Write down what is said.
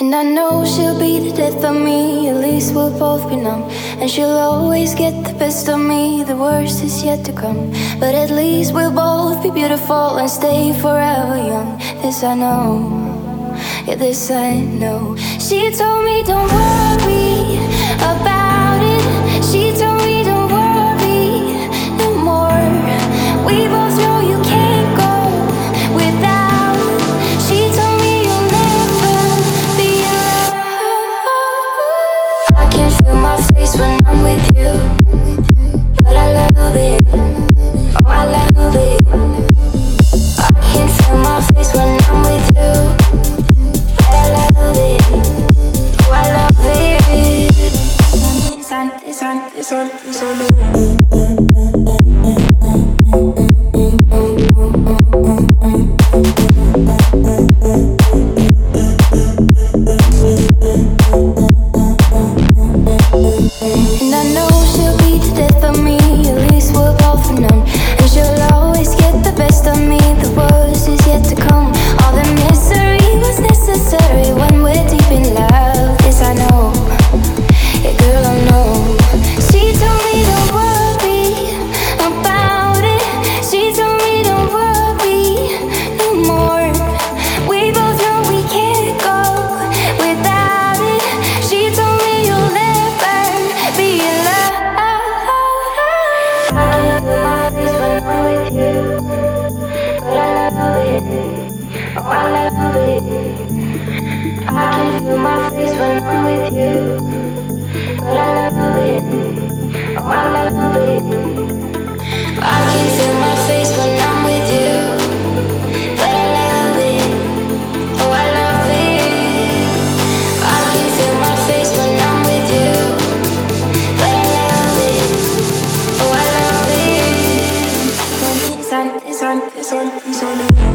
And I know she'll be the death of me, at least we'll both be numb. And she'll always get the best of me, the worst is yet to come. But at least we'll both be beautiful and stay forever young. This I know, yeah, this I know. She told me don't worry about it. She told me don't worry no more. We both know you can't go without. She told me you'll never be alone. I can feel my face when I'm with you, but I love it. Oh, I love it. I can feel my face when I'm with you, but I love it. Oh, I love it. It's on. And I know she'll be the death of me, at least we're both numb. And she'll always get the best of me, the worst is yet to come. All the misery was necessary when we're deep in love. This I know, yeah girl I know. She told me don't worry about it. She told me don't worry no more. We both know we can't go without it. She told me you'll never be alone. I love this when I'm with you, but I love it. Oh, I love it. I can feel my face when I'm with you, but I love it. Oh, I love it. I can feel my face when I'm with you, but I love it. Oh, I love it. I can feel my face when I'm with you, but I love it. Oh, I love it. It's on.